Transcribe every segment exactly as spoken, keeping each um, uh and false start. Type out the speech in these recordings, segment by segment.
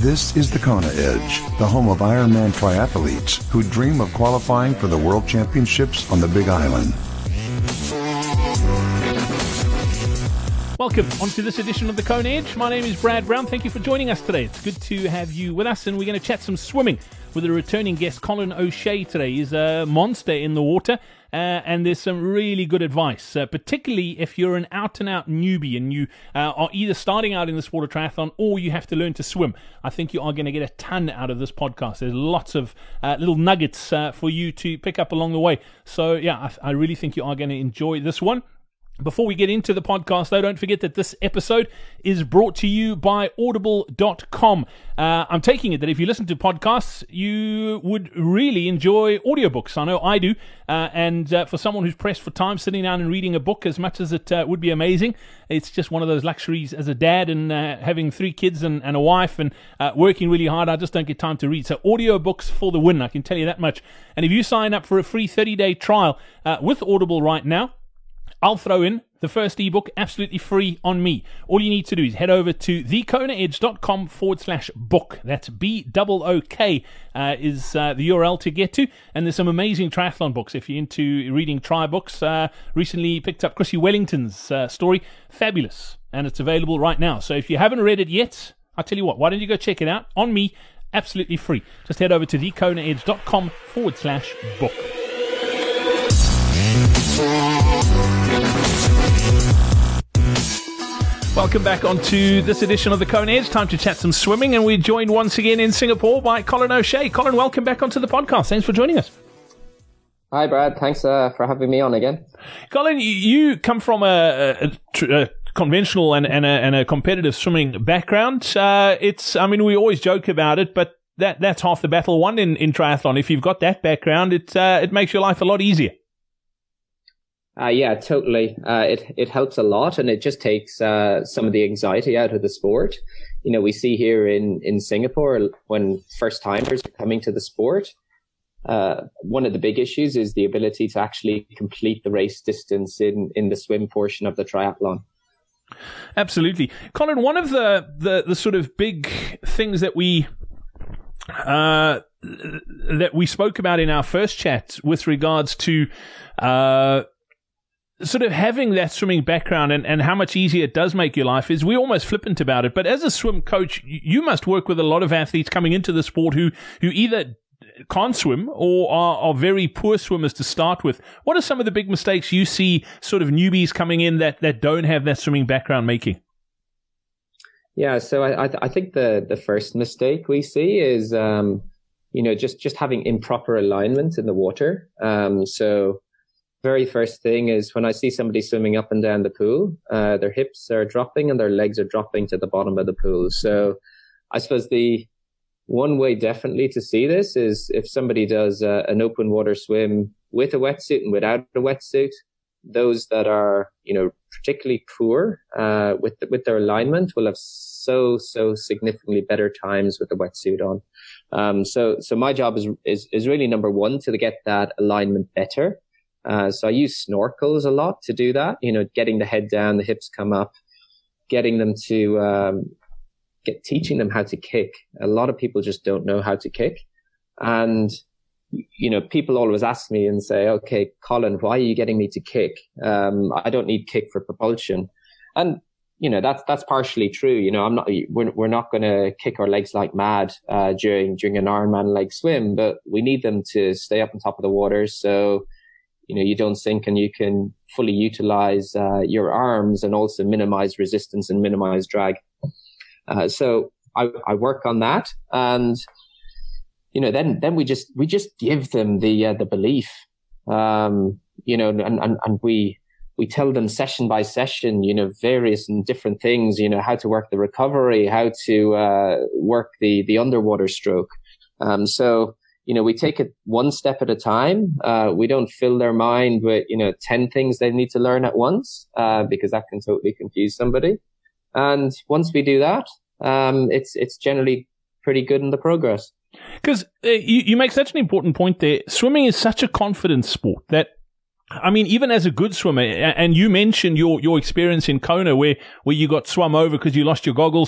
This is the Kona Edge, the home of Ironman triathletes who dream of qualifying for the World Championships on the Big Island. Welcome onto this edition of the Kona Edge. My name is Brad Brown. Thank you for joining us today. It's good to have you with us, and we're going to chat some swimming with a returning guest, Colin O'Shea, today. He's a monster in the water, uh, and there's some really good advice, uh, particularly if you're an out-and-out newbie and you uh, are either starting out in the sport of triathlon or you have to learn to swim. I think you are going to get a ton out of this podcast. There's lots of uh, little nuggets uh, for you to pick up along the way. So, yeah, I, I really think you are going to enjoy this one. Before we get into the podcast, though, don't forget that this episode is brought to you by audible dot com. Uh, I'm taking it that if you listen to podcasts, you would really enjoy audiobooks. I know I do. Uh, and uh, for someone who's pressed for time, sitting down and reading a book, as much as it uh, would be amazing, it's just one of those luxuries as a dad and uh, having three kids and, and a wife and uh, working really hard. I just don't get time to read. So audiobooks for the win, I can tell you that much. And if you sign up for a free thirty-day trial uh, with Audible right now, I'll throw in the first ebook absolutely free on me. All you need to do is head over to thekonaedge.com forward slash book. That's B O O K uh, is uh, the U R L to get to. And there's some amazing triathlon books if you're into reading tri books. Uh, recently picked up Chrissy Wellington's uh, story. Fabulous. And it's available right now. So if you haven't read it yet, I'll tell you what, why don't you go check it out on me, absolutely free. Just head over to thekonaedge.com forward slash book. Welcome back onto this edition of the Kona Edge. Time to chat some swimming, and we're joined once again in Singapore by Colin O'Shea. Colin, welcome back onto the podcast. Thanks for joining us. Hi, Brad. Thanks uh, for having me on again. Colin, you come from a, a, a conventional and, and, a, and a competitive swimming background. Uh, it's, I mean, we always joke about it, but that that's half the battle won in, in triathlon. If you've got that background, it uh, it makes your life a lot easier. Uh, yeah, totally. Uh, it it helps a lot, and it just takes uh, some of the anxiety out of the sport. You know, we see here in, in Singapore, when first timers are coming to the sport, uh, one of the big issues is the ability to actually complete the race distance in, in the swim portion of the triathlon. Absolutely. Colin, one of the, the, the sort of big things that we uh, that we spoke about in our first chat with regards to uh sort of having that swimming background and, and how much easier it does make your life is we're almost flippant about it. But as a swim coach, you must work with a lot of athletes coming into the sport who, who either can't swim or are, are very poor swimmers to start with. What are some of the big mistakes you see sort of newbies coming in that, that don't have that swimming background making? Yeah, so I, I, th- I think the, the first mistake we see is, um, you know, just, just having improper alignment in the water. Um, so, very first thing is when I see somebody swimming up and down the pool, uh, their hips are dropping and their legs are dropping to the bottom of the pool. So I suppose the one way definitely to see this is if somebody does uh, an open water swim with a wetsuit and without a wetsuit, those that are, you know, particularly poor uh, with the, with their alignment will have so, so significantly better times with the wetsuit on. Um, so, so my job is, is, is really number one to get that alignment better. Uh, so I use snorkels a lot to do that, you know, getting the head down, the hips come up, getting them to, um, get, teaching them how to kick. A lot of people just don't know how to kick. And, you know, people always ask me and say, okay, Colin, why are you getting me to kick? Um, I don't need kick for propulsion. And, you know, that's, that's partially true. You know, I'm not, we're, we're not going to kick our legs like mad, uh, during, during an Ironman leg swim, but we need them to stay up on top of the water. So, you know, you don't sink and you can fully utilize uh, your arms and also minimize resistance and minimize drag. Uh, so I, I work on that, and you know, then then we just we just give them the uh, the belief, um, you know, and, and and we we tell them session by session, you know, various and different things, you know, how to work the recovery, how to uh, work the the underwater stroke. Um, so. You know, we take it one step at a time. Uh, we don't fill their mind with, you know, ten things they need to learn at once, uh, because that can totally confuse somebody. And once we do that, um, it's, it's generally pretty good in the progress. Because uh, you, you make such an important point there. Swimming is such a confidence sport that, I mean, even as a good swimmer, and you mentioned your, your experience in Kona where, where you got swum over because you lost your goggles.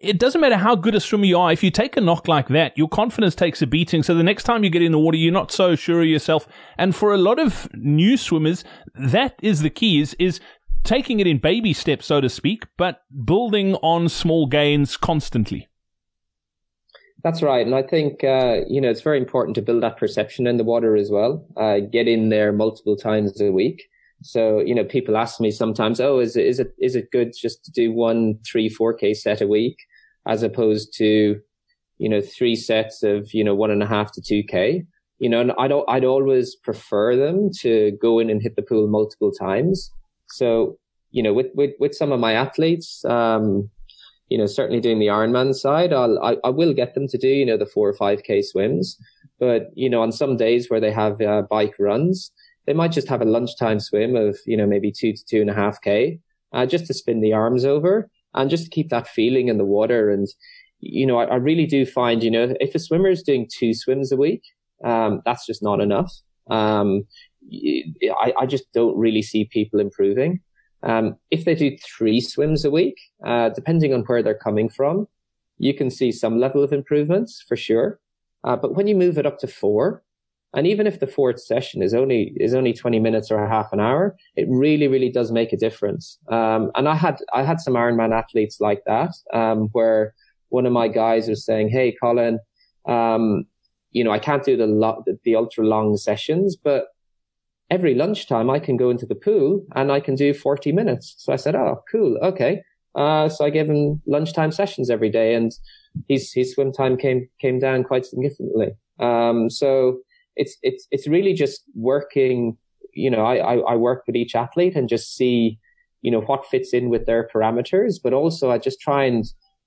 it doesn't matter how good a swimmer you are. If you take a knock like that, your confidence takes a beating. So the next time you get in the water, you're not so sure of yourself. And for a lot of new swimmers, that is the key, is, is taking it in baby steps, so to speak, but building on small gains constantly. That's right. And I think, uh, you know, it's very important to build that perception in the water as well. Uh, get in there multiple times a week. So, you know, people ask me sometimes, oh, is it, is it, is it good just to do one, three, four K set a week as opposed to, you know, three sets of, you know, one and a half to two K? You know, and I'd, I'd always prefer them to go in and hit the pool multiple times. So, you know, with, with, with some of my athletes, um, you know, certainly doing the Ironman side, I'll, I, I will get them to do, you know, the four or five K swims. But, you know, on some days where they have uh, bike runs, they might just have a lunchtime swim of, you know, maybe two to two and a half K, uh, just to spin the arms over and just to keep that feeling in the water. And, you know, I, I really do find, you know, if a swimmer is doing two swims a week, um, that's just not enough. Um, I, I just don't really see people improving. Um, if they do three swims a week, uh, depending on where they're coming from, you can see some level of improvements for sure. Uh, but when you move it up to four, and even if the fourth session is only, is only twenty minutes or a half an hour, it really, really does make a difference. Um, and I had, I had some Ironman athletes like that, um, where one of my guys was saying, hey, Colin, um, you know, I can't do the, lo- the ultra long sessions, but every lunchtime I can go into the pool and I can do forty minutes. So I said, oh, cool. Okay. Uh, so I gave him lunchtime sessions every day and his, his swim time came, came down quite significantly. Um, so it's, it's, it's really just working, you know, I, I, I work with each athlete and just see, you know, what fits in with their parameters, but also I just try and,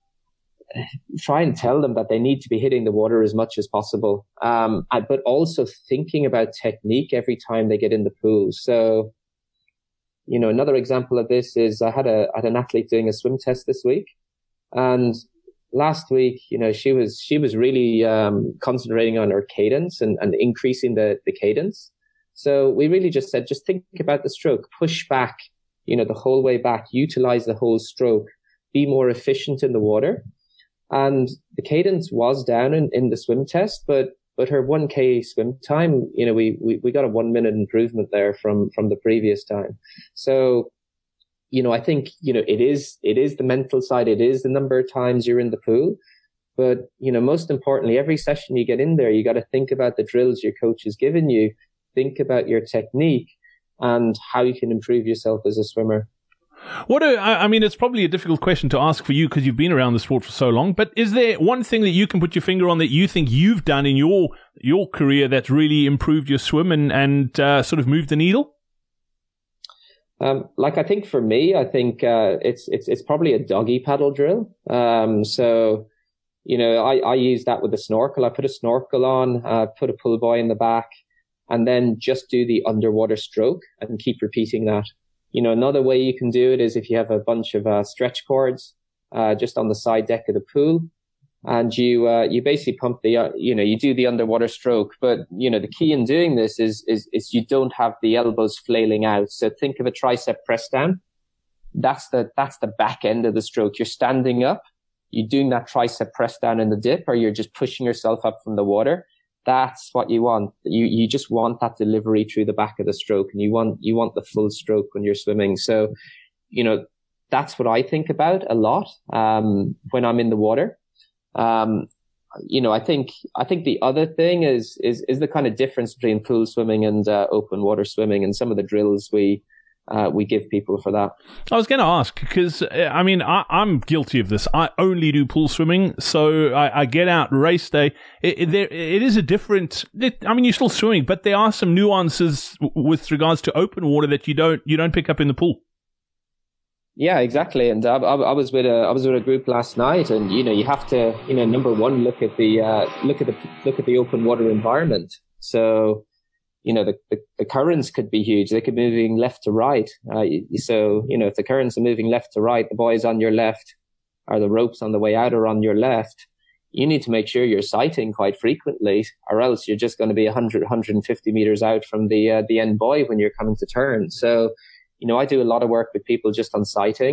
try and tell them that they need to be hitting the water as much as possible. Um, but also thinking about technique every time they get in the pool. So, you know, another example of this is I had a, I had an athlete doing a swim test this week. And last week, you know, she was, she was really, um, concentrating on her cadence and, and increasing the, the cadence. So we really just said, just think about the stroke, push back, you know, the whole way back, utilize the whole stroke, be more efficient in the water. And the cadence was down in, in the swim test, but, but her one K swim time, you know, we, we, we got a one minute improvement there from, from the previous time. So, you know, I think, you know, it is, it is the mental side. It is the number of times you're in the pool. But, you know, most importantly, every session you get in there, you got to think about the drills your coach has given you, think about your technique and how you can improve yourself as a swimmer. What do, I mean, it's probably a difficult question to ask for you because you've been around the sport for so long, but is there one thing that you can put your finger on that you think you've done in your your career that's really improved your swim and, and uh, sort of moved the needle? Um, like I think for me, I think uh, it's it's it's probably a doggy paddle drill. Um, so, you know, I, I use that with a snorkel. I put a snorkel on, uh, put a pull buoy in the back, and then just do the underwater stroke and keep repeating that. You know, another way you can do it is if you have a bunch of uh, stretch cords uh, just on the side deck of the pool, and you uh, you basically pump the uh, you know you do the underwater stroke. But you know the key in doing this is is is you don't have the elbows flailing out. So think of a tricep press down. That's the that's the back end of the stroke. You're standing up, you're doing that tricep press down in the dip, or you're just pushing yourself up from the water. That's what you want. You, you just want that delivery through the back of the stroke, and you want, you want the full stroke when you're swimming. So, you know, that's what I think about a lot, um, when I'm in the water. Um, you know, I think, I think the other thing is, is, is the kind of difference between pool swimming and, uh, open water swimming and some of the drills we, Uh, we give people for that. I was going to ask because, I mean, I, I'm guilty of this. I only do pool swimming, so I, I get out race day. It, it, there, it is a different. It, I mean, you're still swimming, but there are some nuances w- with regards to open water that you don't you don't pick up in the pool. Yeah, exactly. And I, I, I was with a I was with a group last night, and you know, you have to, you know, number one, look at the uh, look at the look at the open water environment. So, you know, the, the, the currents could be huge. They could be moving left to right. Uh, so, you know, if the currents are moving left to right, the buoys on your left, or the ropes on the way out are on your left, you need to make sure you're sighting quite frequently, or else you're just going to be one hundred, one hundred fifty meters out from the, uh, the end buoy when you're coming to turn. So, you know, I do a lot of work with people just on sighting.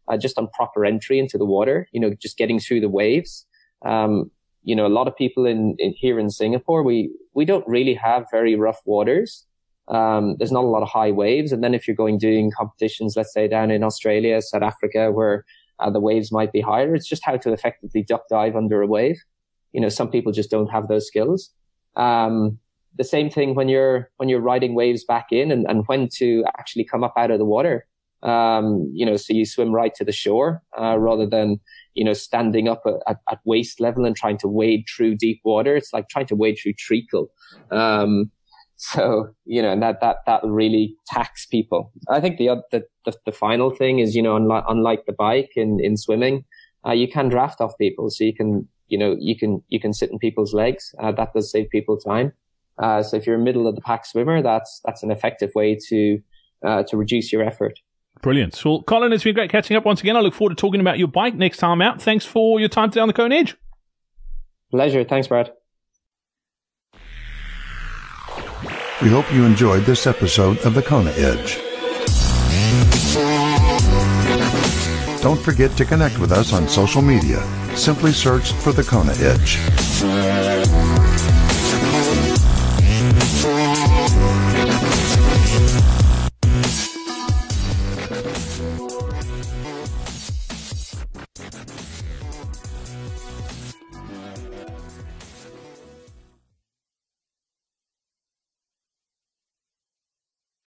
uh, just on proper entry into the water, you know, just getting through the waves. Um, you know, a lot of people in, in here in Singapore, we, we don't really have very rough waters. Um, there's not a lot of high waves. And then if you're going doing competitions, let's say down in Australia, South Africa, where uh, the waves might be higher, it's just how to effectively duck dive under a wave. You know, some people just don't have those skills. Um, the same thing when you're, when you're riding waves back in and, and when to actually come up out of the water. Um, you know, so you swim right to the shore, uh, rather than, you know, standing up at, at waist level and trying to wade through deep water. It's like trying to wade through treacle. Um, so, you know, and that, that, that really tax people. I think the, the, the, the final thing is, you know, unlike, unlike the bike in, in swimming, uh, you can draft off people. So you can, you know, you can, you can sit in people's legs. Uh, that does save people time. Uh, so if you're a middle of the pack swimmer, that's, that's an effective way to, uh, to reduce your effort. Brilliant. Well, Colin, it's been great catching up once again. I look forward to talking about your bike next time out. Thanks for your time today on the Kona Edge. Pleasure. Thanks, Brad. We hope you enjoyed this episode of the Kona Edge. Don't forget to connect with us on social media. Simply search for the Kona Edge.